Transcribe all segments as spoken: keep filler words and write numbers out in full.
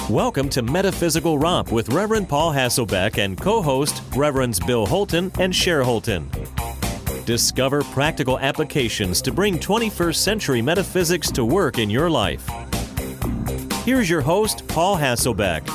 Welcome to Metaphysical Romp with Reverend Paul Hasselbeck and co-host Reverends Bill Holton and Cher Holton. Discover practical applications to bring twenty-first century metaphysics to work in your life. Here's your host, Paul Hasselbeck.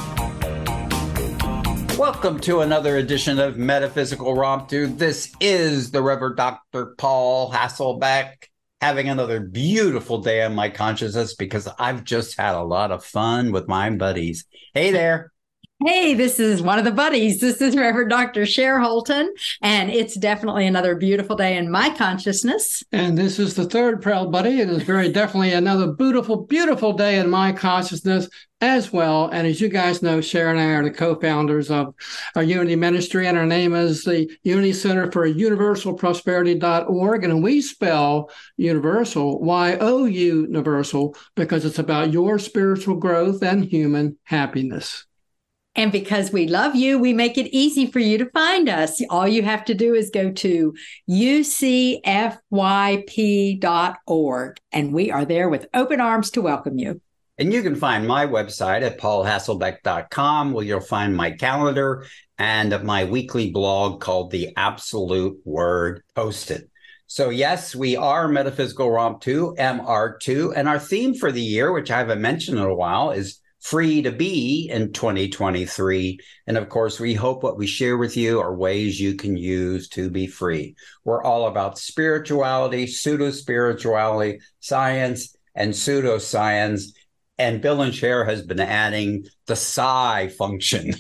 Welcome to another edition of Metaphysical Romp. This is the Reverend Doctor Paul Hasselbeck, having another beautiful day on my consciousness because I've just had a lot of fun with my buddies. Hey there. Hey, this is one of the buddies. This is Reverend Doctor Cher Holton, and it's definitely another beautiful day in my consciousness. And this is the third proud buddy. It is very definitely another beautiful, beautiful day in my consciousness as well. And as you guys know, Cher and I are the co-founders of our Unity Ministry, and our name is the Unity Center for Universal Prosperity dot org. And we spell universal, Y O U, universal, because it's about your spiritual growth and human happiness. And because we love you, we make it easy for you to find us. All you have to do is go to U C F Y P dot org, and we are there with open arms to welcome you. And you can find my website at paul hasselbeck dot com, where you'll find my calendar and my weekly blog called The Absolute Word Posted. So yes, we are Metaphysical Romp two, M R two, and our theme for the year, which I haven't mentioned in a while, is Free to Be in twenty twenty-three. And of course, we hope what we share with you are ways you can use to be free. We're all about spirituality, pseudo-spirituality, science, and pseudoscience. And Bill and Cher has been adding the psi function.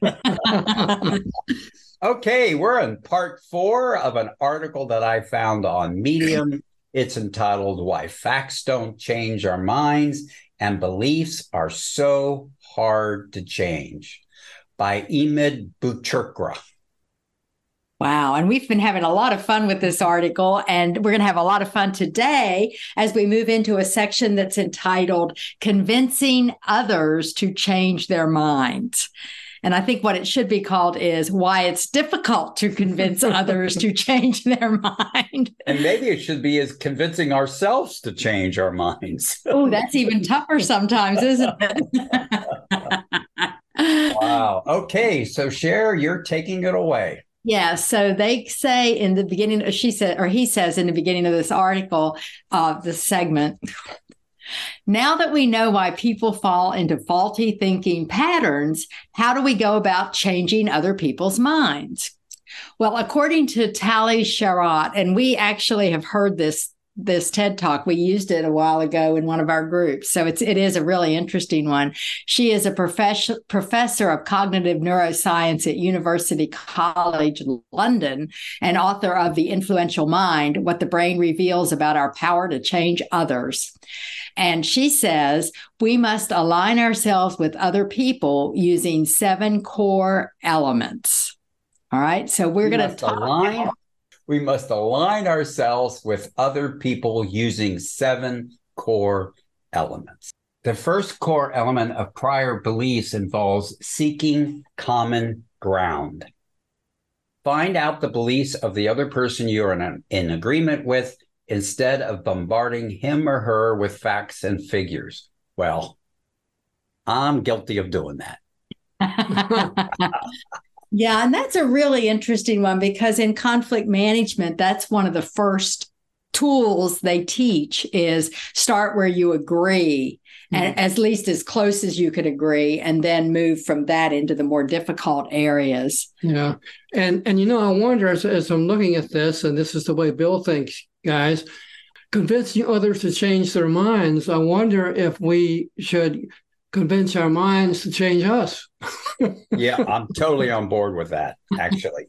Okay, we're in part four of an article that I found on Medium. It's entitled Why Facts Don't Change Our Minds and Beliefs Are So Hard to Change by Emid Buchurka. Wow. And we've been having a lot of fun with this article, and we're going to have a lot of fun today as we move into a section that's entitled Convincing Others to Change Their Minds. And I think what it should be called is Why It's Difficult to Convince Others to Change Their Mind. And maybe it should be as convincing ourselves to change our minds. Oh, that's even tougher sometimes, isn't it? Wow. Okay. So Cher, you're taking it away. Yeah. So they say in the beginning, she said, or he says in the beginning of this article, uh, this segment, now that we know why people fall into faulty thinking patterns, how do we go about changing other people's minds? Well, according to Tali Sharot, and we actually have heard this this TED Talk. We used it a while ago in one of our groups. So it's, it is a really interesting one. She is a professor, professor of cognitive neuroscience at University College London and author of The Influential Mind, What the Brain Reveals About Our Power to Change Others. And she says, we must align ourselves with other people using seven core elements. All right. So we're we going to talk align. about- We must align ourselves with other people using seven core elements. The first core element of prior beliefs involves seeking common ground. Find out the beliefs of the other person you're in, in agreement with instead of bombarding him or her with facts and figures. Well, I'm guilty of doing that. Yeah, and that's a really interesting one because in conflict management, that's one of the first tools they teach is start where you agree, mm-hmm. and at least as close as you could agree, and then move from that into the more difficult areas. Yeah. And, and you know, I wonder as, as I'm looking at this, and this is the way Bill thinks, guys, convincing others to change their minds, I wonder if we should convince our minds to change us. Yeah, I'm totally on board with that, actually.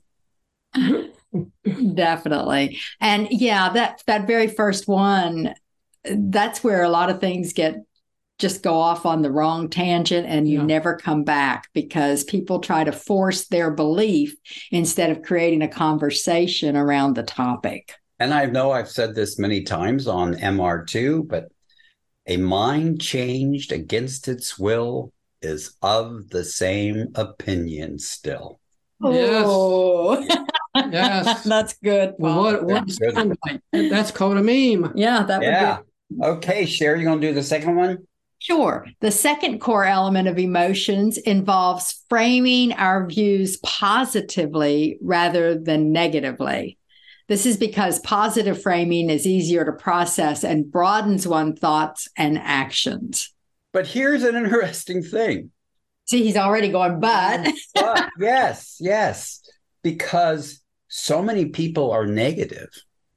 Definitely. And yeah, that that very first one, that's where a lot of things get just go off on the wrong tangent and you yeah. never come back because people try to force their belief instead of creating a conversation around the topic. And I know I've said this many times on M R two, but a mind changed against its will is of the same opinion still. Oh, yes. Yes. That's good. Well, what, That's, good. That's called a meme. Yeah, that yeah. would be. Okay, Cher, you going to do the second one? Sure. The second core element of emotions involves framing our views positively rather than negatively. This is because positive framing is easier to process and broadens one's thoughts and actions. But here's an interesting thing. See, he's already going, but. But yes, yes, because so many people are negative.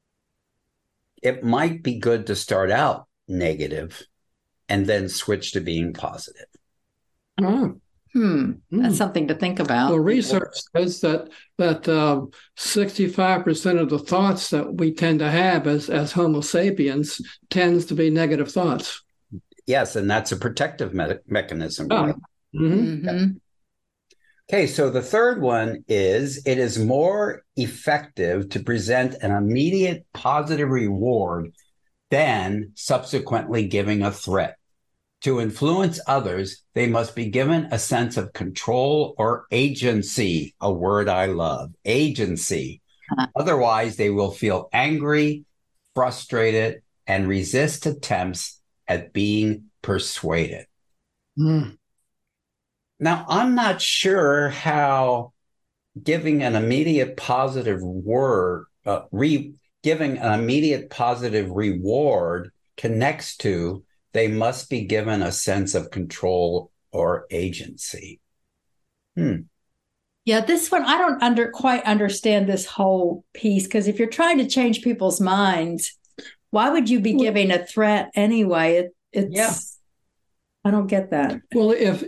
It might be good to start out negative and then switch to being positive. Oh. Hmm. That's mm. something to think about. Well, research says that that uh, sixty-five percent of the thoughts that we tend to have as, as Homo sapiens tends to be negative thoughts. Yes, and that's a protective me- mechanism. Oh. Right? Mm-hmm. Mm-hmm. Okay, so the third one is it is more effective to present an immediate positive reward than subsequently giving a threat. To influence others, they must be given a sense of control or agency, a word I love, agency. Uh-huh. Otherwise, they will feel angry, frustrated, and resist attempts at being persuaded. Mm. Now, I'm not sure how giving an immediate positive word, uh, re- giving an immediate positive reward connects to they must be given a sense of control or agency. Hmm. Yeah, this one, I don't under quite understand this whole piece, because if you're trying to change people's minds, why would you be well, giving a threat anyway? It, it's, yeah. I don't get that. Well, if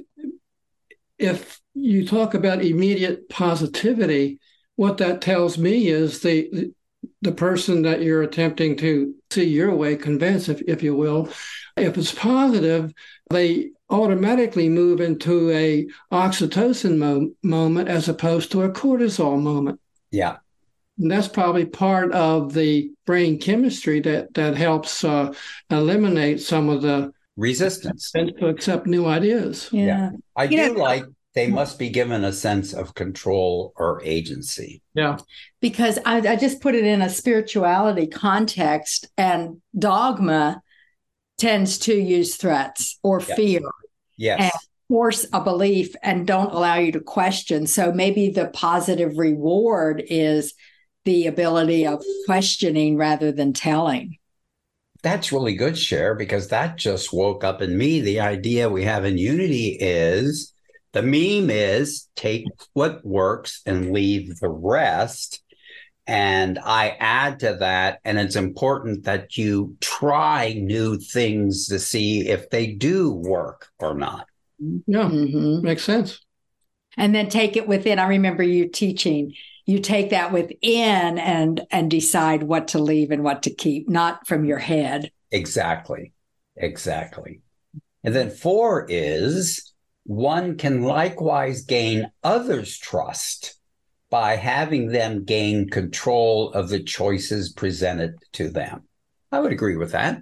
if you talk about immediate positivity, what that tells me is the the person that you're attempting to see your way, convince, if, if you will, if it's positive, they automatically move into a oxytocin mo- moment as opposed to a cortisol moment. Yeah. And that's probably part of the brain chemistry that, that helps uh, eliminate some of the resistance and to accept new ideas. Yeah. yeah. I you do know, like they must be given a sense of control or agency. Yeah. Because I, I just put it in a spirituality context, and dogma tends to use threats or yes. fear. Yes. And force a belief and don't allow you to question. So maybe the positive reward is the ability of questioning rather than telling. That's really good, Cher, because that just woke up in me. The idea we have in Unity is the meme is take what works and leave the rest. And I add to that, and it's important that you try new things to see if they do work or not. Yeah, mm-hmm. Makes sense. And then take it within. I remember you teaching, you take that within and and decide what to leave and what to keep, not from your head. Exactly. Exactly. And then four is one can likewise gain others' trust by having them gain control of the choices presented to them. I would agree with that.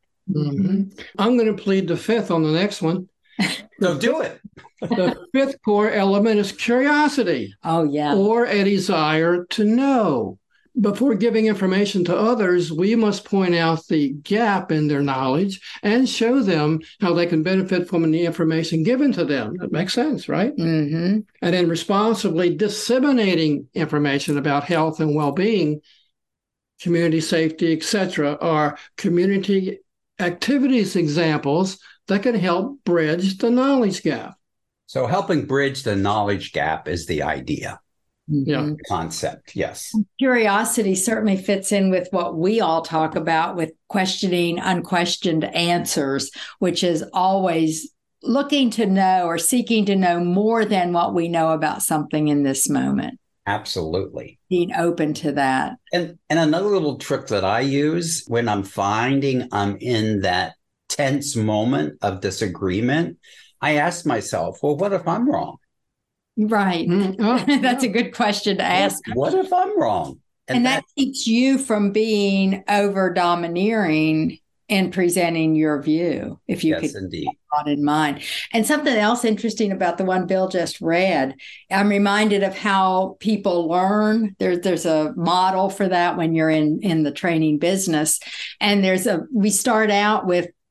Mm-hmm. I'm going to plead the fifth on the next one. So do it. The fifth core element is curiosity. Oh, yeah. Or a desire to know. Before giving information to others, we must point out the gap in their knowledge and show them how they can benefit from the information given to them. That makes sense, right? Mm-hmm. And then responsibly disseminating information about health and well-being, community safety, et cetera, are community activities examples that can help bridge the knowledge gap. So helping bridge the knowledge gap is the idea. Yeah. Concept, yes. Curiosity certainly fits in with what we all talk about with questioning unquestioned answers, which is always looking to know or seeking to know more than what we know about something in this moment. Absolutely. Being open to that. And and another little trick that I use when I'm finding I'm in that tense moment of disagreement, I ask myself, well, what if I'm wrong? Right. Mm-hmm. Oh, That's yeah. a good question to ask. What, what if I'm wrong? And, and that, that keeps you from being over domineering in presenting your view, if you yes, could indeed. keep that in mind. And something else interesting about the one Bill just read, I'm reminded of how people learn. There, there's a model for that when you're in, in the training business. And there's a, we start out with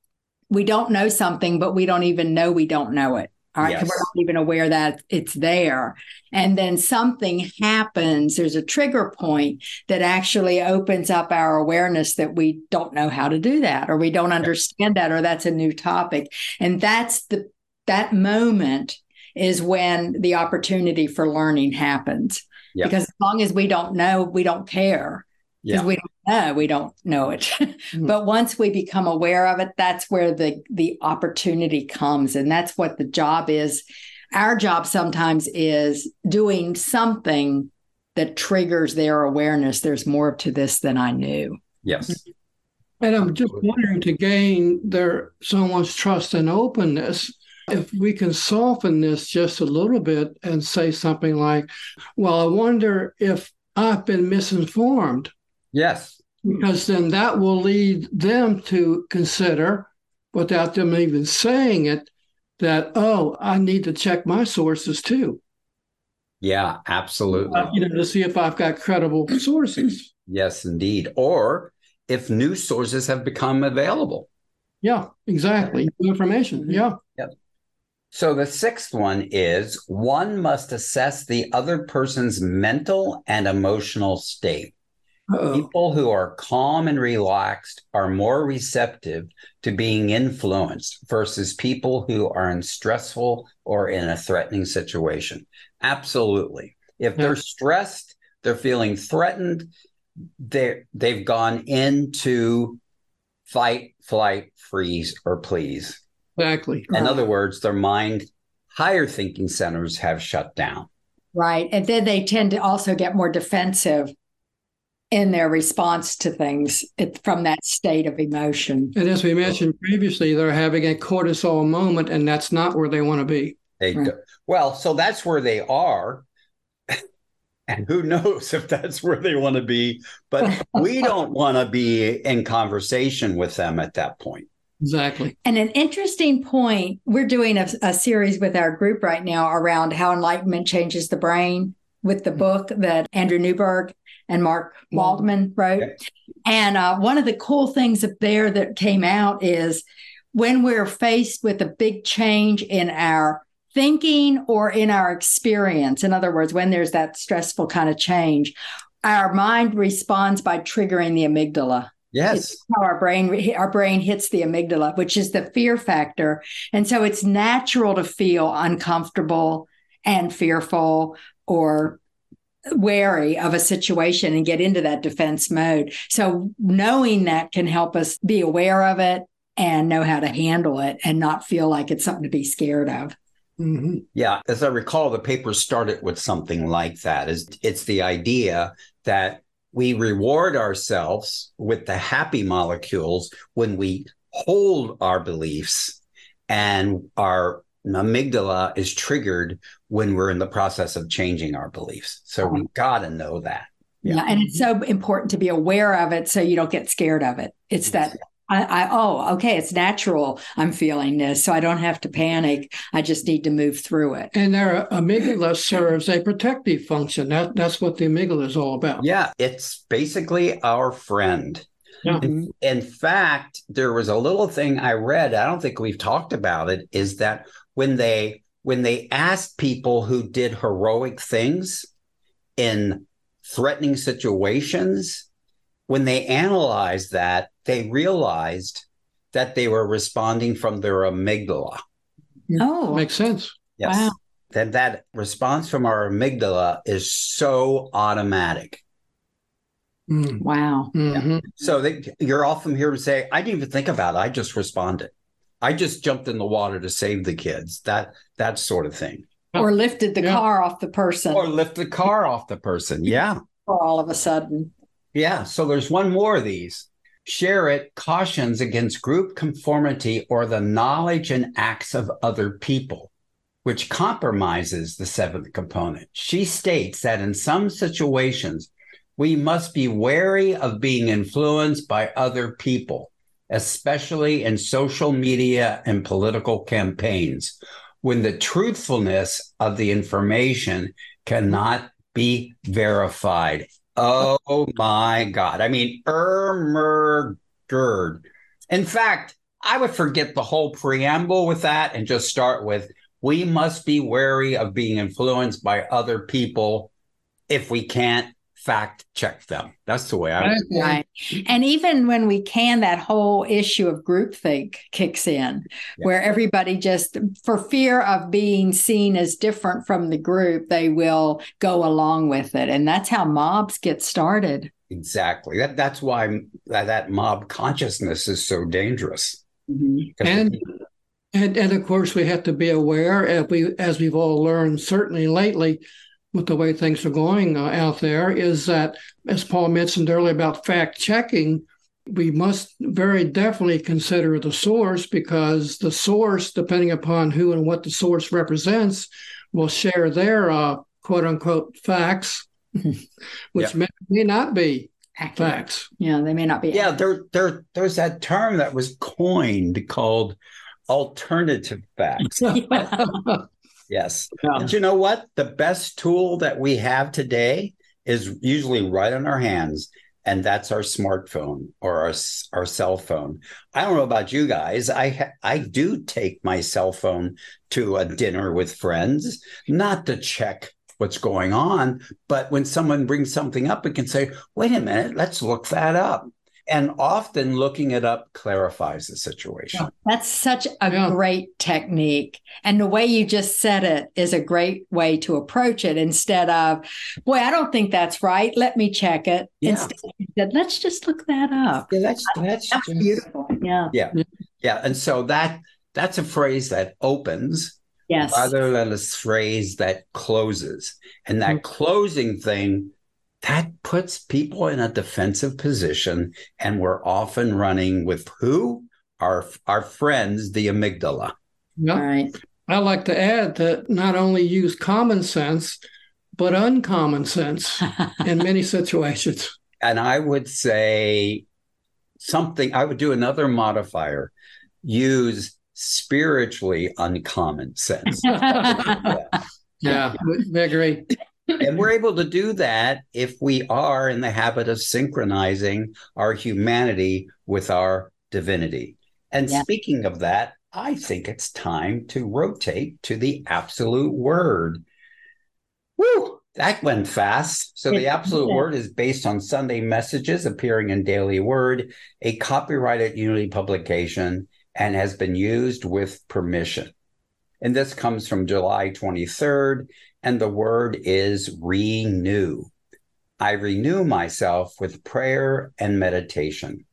we don't know something, but we don't even know we don't know it. All right. Yes. We're not even aware that it's there. And then something happens. There's a trigger point that actually opens up our awareness that we don't know how to do that, or we don't understand that, or that's a new topic. And that's the, that moment is when the opportunity for learning happens. Yeah. Because as long as we don't know, we don't care. Because yeah. we don't know, we don't know it. Mm-hmm. But once we become aware of it, that's where the, the opportunity comes. And that's what the job is. Our job sometimes is doing something that triggers their awareness. There's more to this than I knew. Yes. And I'm just wondering, to gain their someone's trust and openness, if we can soften this just a little bit and say something like, well, I wonder if I've been misinformed. Yes. Because then that will lead them to consider, without them even saying it, that, oh, I need to check my sources too. Yeah, absolutely. Uh, you know, to see if I've got credible sources. Yes, indeed. Or if new sources have become available. Yeah, exactly. New information. Yeah. Yep. So the sixth one is, one must assess the other person's mental and emotional state. Uh-oh. People who are calm and relaxed are more receptive to being influenced versus people who are in stressful or in a threatening situation. Absolutely. If yeah. they're stressed, they're feeling threatened, they're, they've gone into fight, flight, freeze, or please. Exactly. In other words, their mind, higher thinking centers have shut down. Right. And then they tend to also get more defensive in their response to things from that state of emotion. And as we mentioned previously, they're having a cortisol moment, and that's not where they want to be. They right. do. Well, so that's where they are. And who knows if that's where they want to be. But we don't want to be in conversation with them at that point. Exactly. And an interesting point, we're doing a, a series with our group right now around how enlightenment changes the brain, with the book that Andrew Newberg and Mark Waldman wrote. Okay. And uh, one of the cool things up there that came out is when we're faced with a big change in our thinking or in our experience, in other words, when there's that stressful kind of change, our mind responds by triggering the amygdala. Yes. It's how our brain, our brain hits the amygdala, which is the fear factor. And so it's natural to feel uncomfortable and fearful or wary of a situation and get into that defense mode. So knowing that can help us be aware of it and know how to handle it and not feel like it's something to be scared of. Mm-hmm. Yeah. As I recall, the paper started with something like that. Is It's the idea that we reward ourselves with the happy molecules when we hold our beliefs, and our amygdala is triggered when we're in the process of changing our beliefs. So we've got to know that. Yeah. yeah. And it's so important to be aware of it so you don't get scared of it. It's that, I, I, oh, okay, it's natural. I'm feeling this, so I don't have to panic. I just need to move through it. And their amygdala serves a protective function. That, that's what the amygdala is all about. Yeah. It's basically our friend. Yeah. In, in fact, there was a little thing I read, I don't think we've talked about it, is that when they when they asked people who did heroic things in threatening situations, when they analyzed that, they realized that they were responding from their amygdala. Oh, makes sense. Yes. Wow. That that response from our amygdala is so automatic. Mm. Wow. Mm-hmm. Yeah. So they, you're often here to say, I didn't even think about it. I just responded. I just jumped in the water to save the kids. That that sort of thing. Or lifted the yeah. car off the person. Or lift the car off the person. Yeah. Or all of a sudden. Yeah. So there's one more of these. Share it cautions against group conformity or the knowledge and acts of other people, which compromises the seventh component. She states that in some situations, we must be wary of being influenced by other people, especially in social media and political campaigns, when the truthfulness of the information cannot be verified. Oh my God. I mean, Ermagerd. In fact, I would forget the whole preamble with that and just start with, we must be wary of being influenced by other people if we can't fact check them. That's the way I would. Right. And even when we can, that whole issue of groupthink kicks in, yeah. where everybody just, for fear of being seen as different from the group, they will go along with it. And that's how mobs get started. Exactly. That That's why that, that mob consciousness is so dangerous. Mm-hmm. And, and, and of course, we have to be aware, as, we, as we've all learned, certainly lately, with the way things are going uh, out there, is that, as Paul mentioned earlier about fact checking, we must very definitely consider the source, because the source, depending upon who and what the source represents, will share their uh, quote unquote facts, which yeah. may, may not be accurate. Facts. Yeah, they may not be. Yeah, there, there, there's that term that was coined called alternative facts. Yes. Yeah. But you know what? The best tool that we have today is usually right in our hands, and that's our smartphone or our, our cell phone. I don't know about you guys. I ha- I do take my cell phone to a dinner with friends, not to check what's going on, but when someone brings something up, we can say, wait a minute, let's look that up. And often looking it up clarifies the situation. That's such a yeah. great technique. And the way you just said it is a great way to approach it, instead of, boy, I don't think that's right. Let me check it. Yeah. Instead, let's just look that up. Yeah, that's that's, that's just, beautiful. Yeah. Yeah. Yeah. And so that that's a phrase that opens, yes, rather than a phrase that closes. And that mm-hmm. closing thing, that puts people in a defensive position, and we're often running with who? Our our friends, the amygdala. Yeah. Right. I like to add that not only use common sense, but uncommon sense in many situations. And I would say something, I would do another modifier, use spiritually uncommon sense. yeah, yeah, we agree. And we're able to do that if we are in the habit of synchronizing our humanity with our divinity. And yeah. speaking of that, I think it's time to rotate to the absolute word. Woo! That went fast. So the absolute word is based on Sunday messages appearing in Daily Word, a copyrighted Unity publication, and has been used with permission. And this comes from July twenty-third. And the word is renew. I renew myself with prayer and meditation.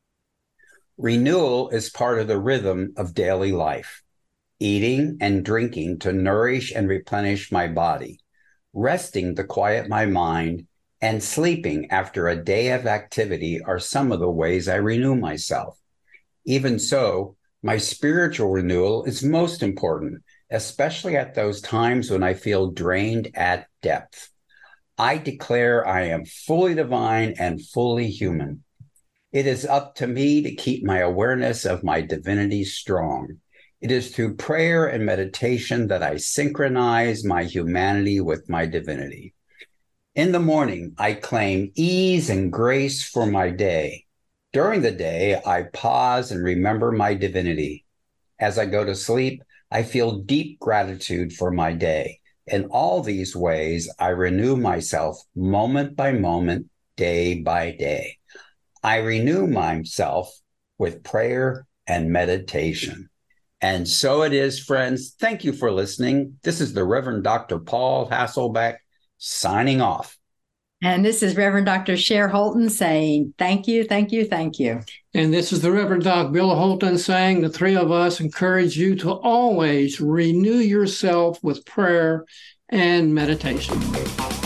Renewal is part of the rhythm of daily life. Eating and drinking to nourish and replenish my body, resting to quiet my mind, and sleeping after a day of activity are some of the ways I renew myself. Even so, my spiritual renewal is most important, especially at those times when I feel drained at depth. I declare I am fully divine and fully human. It is up to me to keep my awareness of my divinity strong. It is through prayer and meditation that I synchronize my humanity with my divinity. In the morning, I claim ease and grace for my day. During the day, I pause and remember my divinity. As I go to sleep, I feel deep gratitude for my day. In all these ways, I renew myself moment by moment, day by day. I renew myself with prayer and meditation. And so it is, friends. Thank you for listening. This is the Reverend Doctor Paul Hasselbeck signing off. And this is Reverend Doctor Cher Holton saying, thank you, thank you, thank you. And this is the Reverend Doc Bill Holton saying, the three of us encourage you to always renew yourself with prayer and meditation.